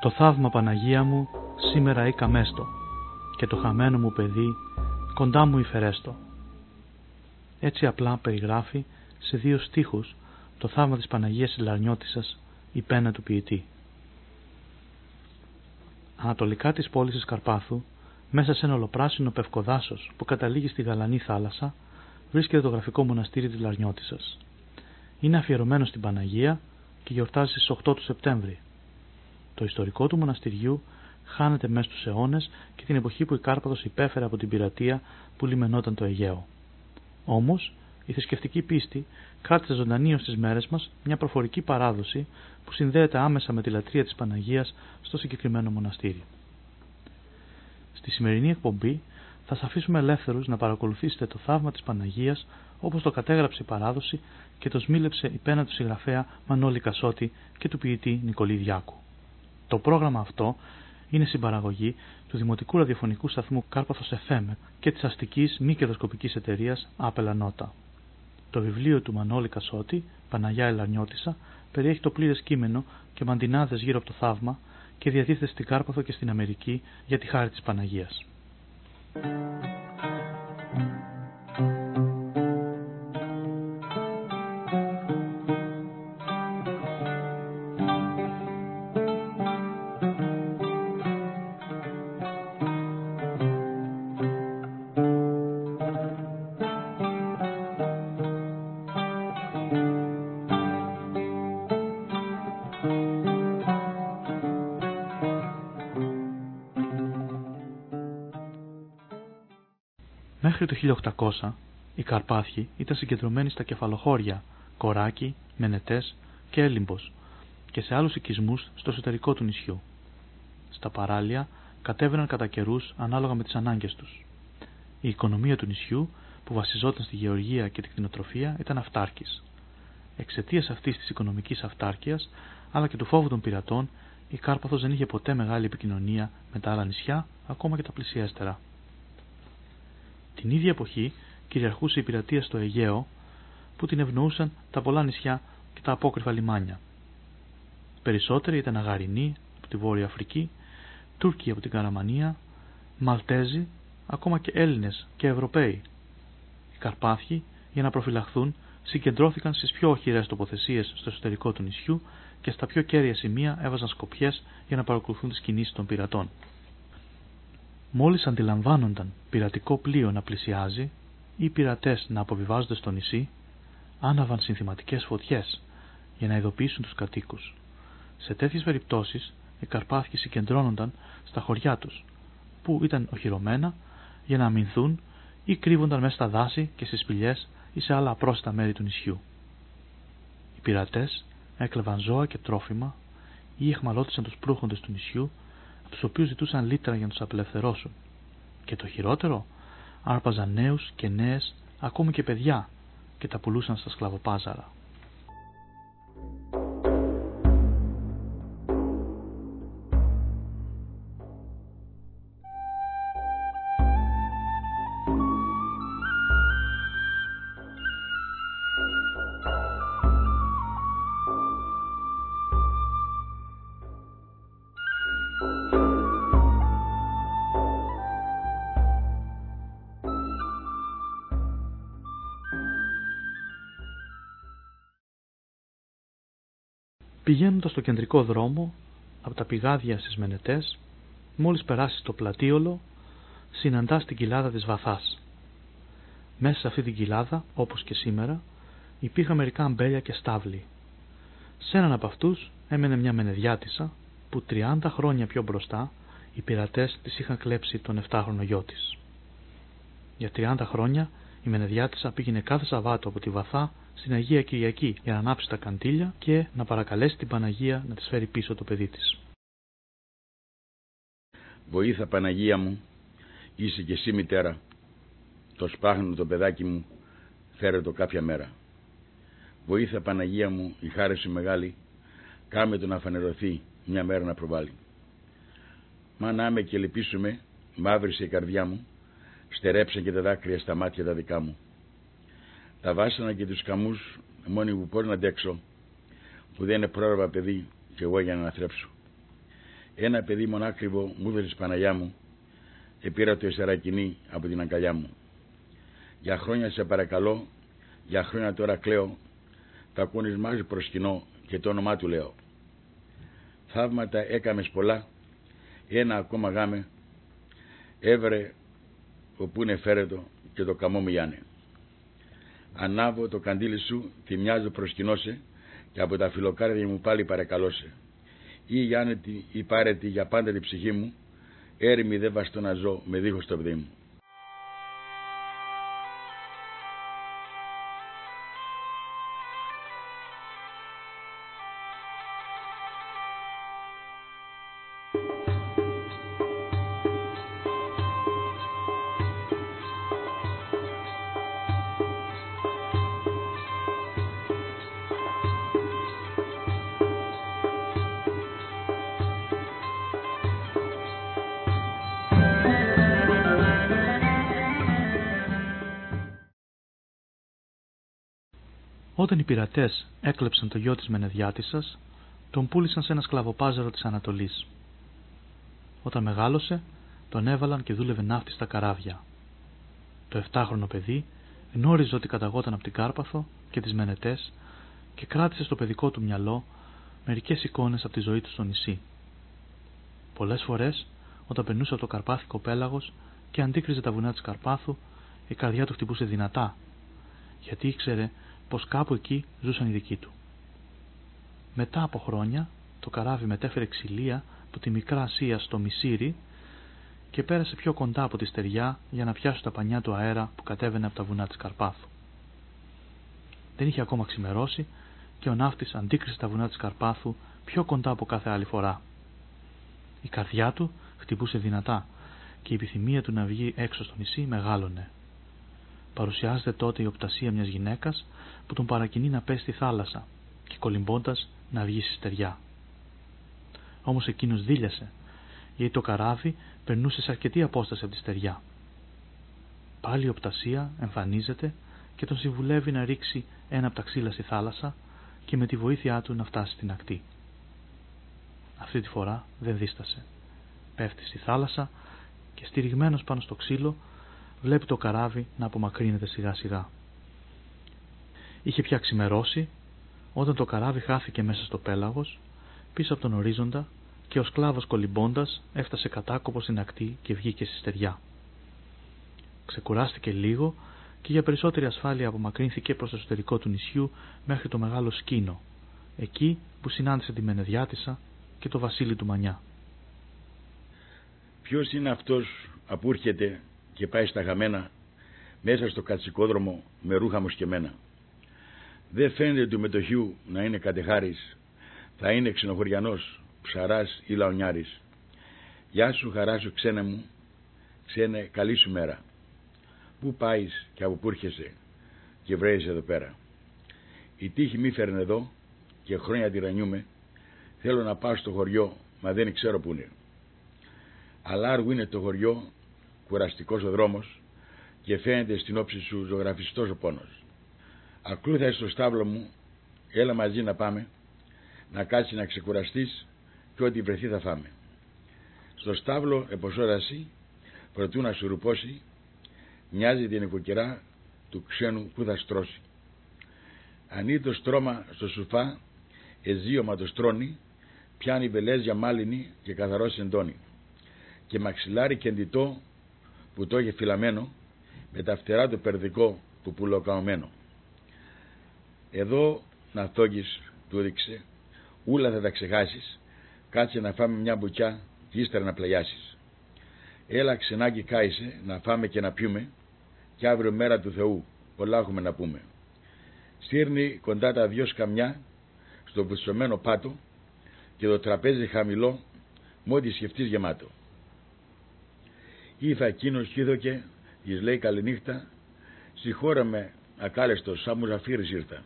Το θαύμα Παναγία μου σήμερα ήκαμέστο και το χαμένο μου παιδί κοντά μου υφερέστο. Έτσι απλά περιγράφει σε 2 στίχους το θαύμα της Παναγίας Ηλαρνιώτισσας η πένα του ποιητή. Ανατολικά της πόλης της Καρπάθου, μέσα σε ένα ολοπράσινο πευκοδάσος που καταλήγει στη γαλανή θάλασσα, βρίσκεται το γραφικό μοναστήρι της Λαρνιώτισσας. Είναι αφιερωμένο στην Παναγία και γιορτάζει στις 8 του Σεπτέμβρη. Το ιστορικό του μοναστηριού χάνεται μέσα στους αιώνες και την εποχή που η Κάρπαθος υπέφερε από την πειρατεία που λιμενόταν το Αιγαίο. Όμως, η θρησκευτική πίστη κράτησε ζωντανή ως τις μέρες μας μια προφορική παράδοση που συνδέεται άμεσα με τη λατρεία της Παναγίας στο συγκεκριμένο μοναστήρι. Στη σημερινή εκπομπή θα σας αφήσουμε ελεύθερους να παρακολουθήσετε το θαύμα της Παναγίας όπως το κατέγραψε η παράδοση και το σμήλεψε η πένα του συγγραφέα Μανώλη Κασότη και του ποιητή Νικολή Διάκου. Το πρόγραμμα αυτό είναι συμπαραγωγή του Δημοτικού Ραδιοφωνικού Σταθμού Κάρπαθος FM και της αστικής μη κερδοσκοπικής εταιρείας Άπελα Νότα. Το βιβλίο του Μανώλη Κασότη, Παναγιά Ηλαρνιώτισσα, περιέχει το πλήρες κείμενο και μαντινάδες γύρω από το θαύμα και διατίθεται στην Κάρπαθο και στην Αμερική για τη χάρη της Παναγίας. Μέχρι το 1800 οι Καρπάθιοι ήταν συγκεντρωμένοι στα κεφαλοχώρια Κοράκη, Μενετές και Έλυμπος και σε άλλους οικισμούς στο εσωτερικό του νησιού. Στα παράλια κατέβαιναν κατά καιρούς ανάλογα με τις ανάγκες τους. Η οικονομία του νησιού, που βασιζόταν στη γεωργία και την κτηνοτροφία, ήταν αυτάρκης. Εξαιτίας αυτής της οικονομικής αυτάρκειας, αλλά και του φόβου των πειρατών, η Κάρπαθος δεν είχε ποτέ μεγάλη επικοινωνία με τα άλλα νησιά, ακόμα και τα πλησιέστερα. Την ίδια εποχή κυριαρχούσε η πειρατεία στο Αιγαίο, που την ευνοούσαν τα πολλά νησιά και τα απόκρυφα λιμάνια. Περισσότεροι ήταν Αγαρινοί από τη Βόρεια Αφρική, Τούρκοι από την Καραμανία, Μαλτέζοι, ακόμα και Έλληνες και Ευρωπαίοι. Οι Καρπάθιοι, για να προφυλαχθούν, συγκεντρώθηκαν στις πιο οχυρές τοποθεσίες στο εσωτερικό του νησιού και στα πιο κέρια σημεία έβαζαν σκοπιές για να παρακολουθούν τις κινήσεις των πειρατών. Μόλις αντιλαμβάνονταν πειρατικό πλοίο να πλησιάζει ή πειρατές να αποβιβάζονται στο νησί, άναβαν συνθηματικές φωτιές για να ειδοποιήσουν τους κατοίκους. Σε τέτοιες περιπτώσεις, οι Καρπάθιοι συγκεντρώνονταν στα χωριά τους, που ήταν οχυρωμένα, για να αμυνθούν ή κρύβονταν μέσα στα δάση και στις σπηλιές ή σε άλλα απρόσιτα μέρη του νησιού. Οι πειρατές έκλεβαν ζώα και τρόφιμα ή εχμαλώτισαν τους προύχοντες του νησιού, τους οποίους ζητούσαν λίτρα για να τους απελευθερώσουν. Και το χειρότερο, άρπαζαν νέους και νέες, ακόμη και παιδιά, και τα πουλούσαν στα σκλαβοπάζαρα. Πηγαίνοντας στο κεντρικό δρόμο, από τα πηγάδια στις Μενετές, μόλις περάσεις το Πλατείολο, συναντάς την κοιλάδα της Βαθάς. Μέσα σε αυτή την κοιλάδα, όπως και σήμερα, υπήρχαν μερικά αμπέλια και στάβλοι. Σε έναν από αυτούς έμενε μια Μενεδιάτισσα, που 30 χρόνια πιο μπροστά οι πειρατές της είχαν κλέψει τον 7χρονο γιο της. Για 30 χρόνια η Μενεδιάτισσα πήγαινε κάθε Σαββάτο από τη Βαθά στην Αγία Κυριακή για να ανάψει τα καντήλια και να παρακαλέσει την Παναγία να της φέρει πίσω το παιδί της. Βοήθα Παναγία μου, είσαι και εσύ μητέρα. Το σπάχνο το παιδάκι μου, φέρε το κάποια μέρα. Βοήθα Παναγία μου, η χάρη σου μεγάλη, κάμε το να φανερωθεί μια μέρα να προβάλλει. Μα να με και λυπήσουμε, μαύρισε η καρδιά μου, στερέψαν και τα δάκρυα στα μάτια τα δικά μου. Τα βάσανα και τους καμούς μόνοι μου πώς να αντέξω, που δεν είναι πρόραβα παιδί κι εγώ για να αναθρέψω. Ένα παιδί μονάκριβο μου έδωσε Παναγιά μου, επήρα το εσερακινή από την αγκαλιά μου. Για χρόνια σε παρακαλώ, για χρόνια τώρα κλαίω, τα κονισμάζει προσκυνώ και το όνομά του λέω. Θαύματα έκαμες πολλά, ένα ακόμα γάμε, έβρε όπου είναι φέρετο και το καμό μιλιάνε. Ανάβω το καντήλι σου, τη μοιάζω προσκυνώσε και από τα φιλοκάρδια μου πάλι παρακαλώσε. Ή γιάννετη ή πάρετη για πάντα την ψυχή μου, έρημη δεν βαστώ να ζω με δίχως το παιδί μου. Όταν οι πειρατές έκλεψαν το γιο της Μενεδιάτισσας, τον πούλησαν σε ένα σκλαβοπάζαρο της Ανατολής. Όταν μεγάλωσε, τον έβαλαν και δούλευε ναύτη στα καράβια. Το 7χρονο παιδί γνώριζε ότι καταγόταν από την Κάρπαθο και τις Μενετές και κράτησε στο παιδικό του μυαλό μερικές εικόνες από τη ζωή του στο νησί. Πολλές φορές, όταν περνούσε από το καρπάθικο πέλαγος και αντίκριζε τα βουνά της Καρπάθου, η καρδιά του χτυπούσε δυνατά, γιατί ήξερε πως κάπου εκεί ζούσαν οι δικοί του. Μετά από χρόνια, το καράβι μετέφερε ξυλία από τη Μικρά Ασία στο Μισήρι και πέρασε πιο κοντά από τη στεριά για να πιάσει τα πανιά του αέρα που κατέβαινε από τα βουνά της Καρπάθου. Δεν είχε ακόμα ξημερώσει και ο ναύτης αντίκρισε τα βουνά της Καρπάθου πιο κοντά από κάθε άλλη φορά. Η καρδιά του χτυπούσε δυνατά και η επιθυμία του να βγει έξω στο νησί μεγάλωνε. Παρουσιάζεται τότε η οπτασία μιας γυναίκας που τον παρακινεί να πέσει στη θάλασσα και κολυμπώντας να βγει στη στεριά. Όμως εκείνος δίλιασε, γιατί το καράβι περνούσε σε αρκετή απόσταση από τη στεριά. Πάλι η οπτασία εμφανίζεται και τον συμβουλεύει να ρίξει ένα από τα ξύλα στη θάλασσα και με τη βοήθειά του να φτάσει στην ακτή. Αυτή τη φορά δεν δίστασε. Πέφτει στη θάλασσα και στηριγμένος πάνω στο ξύλο βλέπει το καράβι να απομακρύνεται σιγά σιγά. Είχε πια ξημερώσει όταν το καράβι χάθηκε μέσα στο πέλαγος, πίσω από τον ορίζοντα και ο σκλάβος κολυμπώντας έφτασε κατάκοπο στην ακτή και βγήκε στη στεριά. Ξεκουράστηκε λίγο και για περισσότερη ασφάλεια απομακρύνθηκε προς το εσωτερικό του νησιού μέχρι το μεγάλο σκήνο, εκεί που συνάντησε τη Μενεδιάτισσα και το βασίλη του Μανιά. Ποιος είναι αυτός που έρχεται και πάει στα χαμένα μέσα στο κατσικόδρομο με ρούχα μουσκεμένα? Δεν φαίνεται του μετοχιού να είναι κατεχάρης, θα είναι ξενοχωριανός, ψαράς ή λαονιάρης. Γεια σου, χαρά σου, ξένε μου, ξένε, καλή σου μέρα. Πού πάεις και από πού έρχεσαι και βρέεσαι εδώ πέρα? Η τύχη μη φέρνε εδώ και χρόνια τυραννιούμαι. Θέλω να πάω στο χωριό, μα δεν ξέρω πού είναι. Αλάργου είναι το χωριό, κουραστικός ο δρόμος και φαίνεται στην όψη σου ζωγραφιστός ο πόνος. Ακλούθα στο στάβλο μου, έλα μαζί να πάμε, να κάτσεις να ξεκουραστείς και ό,τι βρεθεί θα φάμε. Στο στάβλο εποσόραση, προτού να σου ρουπώσει, μοιάζει την οικοκυρά του ξένου που θα στρώσει. Ανεί το στρώμα στο σουφά, εζίωμα το στρώνει, πιάνει βελέζια μάλινη και καθαρό σεντόνι. Και μαξιλάρι κεντητό που το είχε φυλαμένο, με τα φτερά του περδικό που πουλοκαωμένο. Εδώ να θόγεις, του έδειξε, ούλα θα τα ξεχάσεις, κάτσε να φάμε μια μπουκιά και ύστερα να πλαγιάσεις. Έλα ξενάκι κάισε, να φάμε και να πιούμε, κι αύριο μέρα του Θεού, πολλά έχουμε να πούμε. Στύρνει κοντά τα δυο σκαμιά, στο βουτσωμένο πάτο, και το τραπέζι χαμηλό, μ' ό,τι σκεφτείς γεμάτο. Ήρθα εκείνος κι είδωκε, της λέει καληνύχτα, συγχώρα με ακάλεστος, σαν μουζαφίρης ήρθα.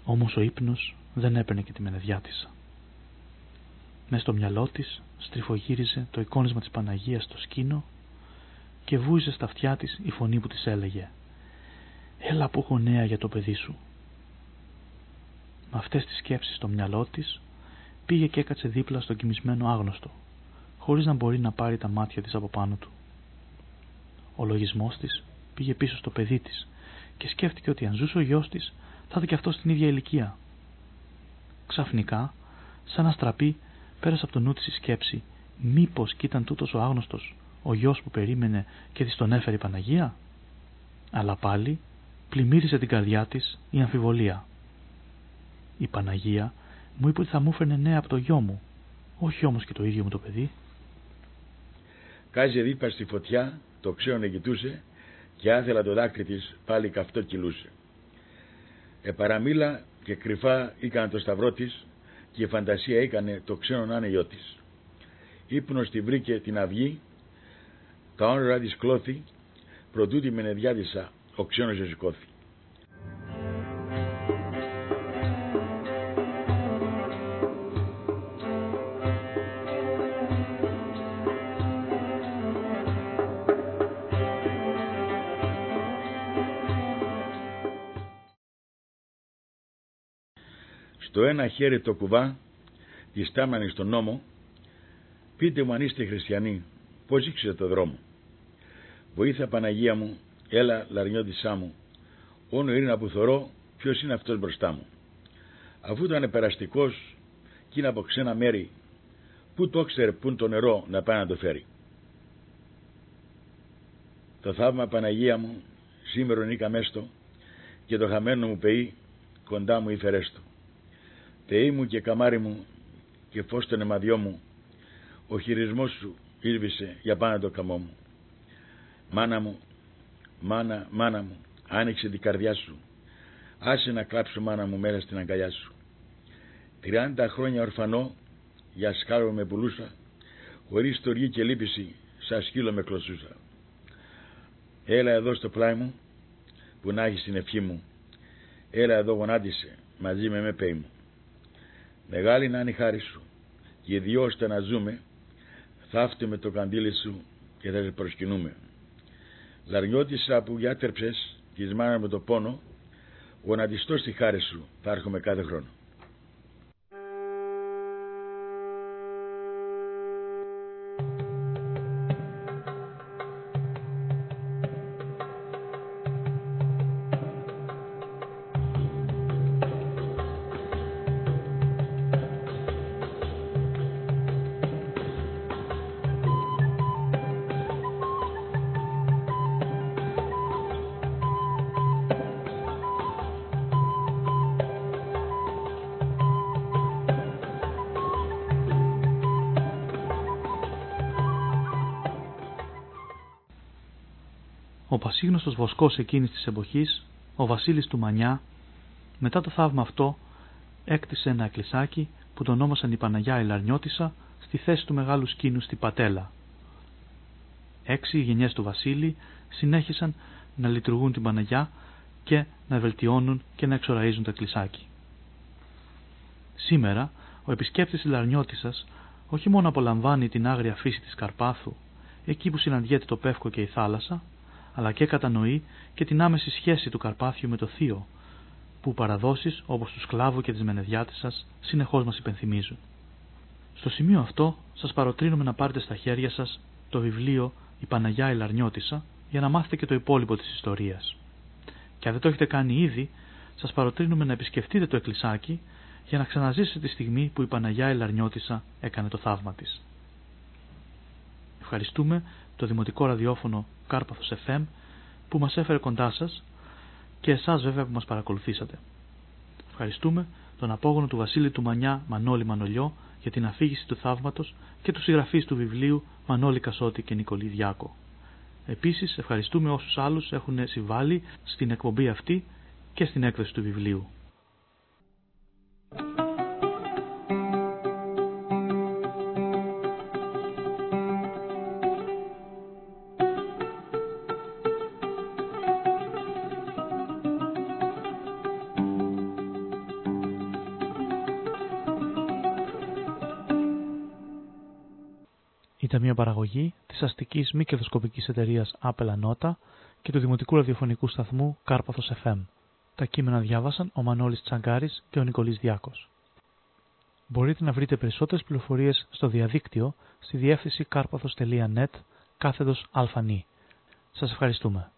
Όμως ο ύπνος δεν έπαιρνε και τη Μενεδιάτισσα. Μες στο μυαλό της στριφογύριζε το εικόνισμα της Παναγίας στο σκήνο και βούιζε στα αυτιά της η φωνή που της έλεγε «Έλα που έχω νέα για το παιδί σου». Με αυτές τις σκέψεις στο μυαλό της πήγε και έκατσε δίπλα στον κοιμισμένο άγνωστο, χωρίς να μπορεί να πάρει τα μάτια της από πάνω του. Ο λογισμός της πήγε πίσω στο παιδί της και σκέφτηκε ότι αν ζούσε ο γιος της θα είχε και αυτό στην ίδια ηλικία. Ξαφνικά, σαν αστραπή, πέρασε από το νου της η σκέψη μήπως κι ήταν τούτος ο άγνωστος, ο γιος που περίμενε και της τον έφερε η Παναγία. Αλλά πάλι πλημμύρισε την καρδιά της η αμφιβολία. Η Παναγία μου είπε ότι θα μου έφερνε νέα από το γιο μου, όχι όμως και το ίδιο μου το παιδί. Κάζε δίπλα στη φωτιά, το ξέονε κοιτούσε και άθελα το δάκρυ της πάλι καυτό κυλούσε. Παραμίλα και κρυφά έκανε το σταυρό της και η φαντασία έκανε το ξένο να είναι γιο της. Ύπνος τη βρήκε την αυγή, τα όνειρα της κλώθη, προτού τη Μενεδιάτισσα ο ξένος σηκώθη. Στο ένα χέρι το κουβά, τη στάμανε στον νόμο, πείτε μου αν είστε χριστιανοί, πώς ήξερε το δρόμο. Βοήθεια Παναγία μου, έλα λαρνιώτισά μου, όνο ειρήνα που θωρώ, ποιος είναι αυτός μπροστά μου. Αφού ήταν περαστικός κι είναι από ξένα μέρη, πού το ξέρε πού το νερό να πάει να το φέρει. Το θαύμα Παναγία μου, σήμερον ήκα μέστο, και το χαμένο μου παιί, κοντά μου ήφερέστο. Θεή μου και καμάρι μου και φως τον αιμαδιό μου, ο χειρισμός σου ήρβησε για πάνω το καμό μου. Μάνα μου, μάνα μου, άνοιξε την καρδιά σου, άσε να κλάψω μάνα μου μέσα στην αγκαλιά σου. 30 χρόνια ορφανό, για σκάλο με πουλούσα, χωρίς στοργή και λύπηση, σαν σκύλο με κλωσούσα. Έλα εδώ στο πλάι μου, που να έχεις την ευχή μου, έλα εδώ γονάτισε, μαζί με πέι μου. Μεγάλη να είναι η χάρη σου, και οι δυο ώστε να ζούμε, θαύτε με το καντήλι σου και θα σε προσκυνούμε. Λαρνιώτισσα που γιάτρεψες της μάνα με το πόνο, γονατιστώ στη χάρη σου, θα έρχομαι κάθε χρόνο. Ο πασίγνωστος βοσκός εκείνης της εποχής, ο Βασίλης του Μανιά, μετά το θαύμα αυτό, έκτισε ένα εκκλησάκι που το ονόμασαν η Παναγιά η Λαρνιώτισσα στη θέση του μεγάλου σκήνου στη Πατέλα. 6 γενιές του Βασίλη συνέχισαν να λειτουργούν την Παναγιά και να βελτιώνουν και να εξοραίζουν το εκκλησάκι. Σήμερα, ο επισκέπτης της Λαρνιώτισσας όχι μόνο απολαμβάνει την άγρια φύση της Καρπάθου, εκεί που συναντιέται το Πεύκο και η θάλασσα, αλλά και κατανοεί και την άμεση σχέση του Καρπάθιου με το Θείο, που παραδόσεις όπως του Σκλάβου και της Μενεδιάτισσας συνεχώς μας υπενθυμίζουν. Στο σημείο αυτό σας παροτρύνουμε να πάρετε στα χέρια σας το βιβλίο «Η Παναγιά η Λαρνιώτισσα» για να μάθετε και το υπόλοιπο της ιστορίας. Και αν δεν το έχετε κάνει ήδη, σας παροτρύνουμε να επισκεφτείτε το εκκλησάκι για να ξαναζήσετε τη στιγμή που η Παναγιά η Λαρνιώτισσα έκανε το θαύμα της. Ευχαριστούμε το Δημοτικό Ραδιόφωνο Κάρπαθος FM που μας έφερε κοντά σας και εσάς βέβαια που μας παρακολουθήσατε. Ευχαριστούμε τον απόγονο του Βασίλη του Μανιά Μανώλη Μανολιό για την αφήγηση του θαύματος και τους συγγραφείς του βιβλίου Μανώλη Κασότη και Νικολή Διάκο. Επίσης ευχαριστούμε όσους άλλους έχουν συμβάλει στην εκπομπή αυτή και στην έκδοση του βιβλίου. Ήταν μια παραγωγή της αστικής μη κερδοσκοπικής εταιρείας Apple Anota και του δημοτικού ραδιοφωνικού σταθμού Κάρπαθος FM. Τα κείμενα διάβασαν ο Μανώλης Τσαγκάρης και ο Νικολής Διάκος. Μπορείτε να βρείτε περισσότερες πληροφορίες στο διαδίκτυο στη διεύθυνση karpathos.net /αλφανί. Σας ευχαριστούμε.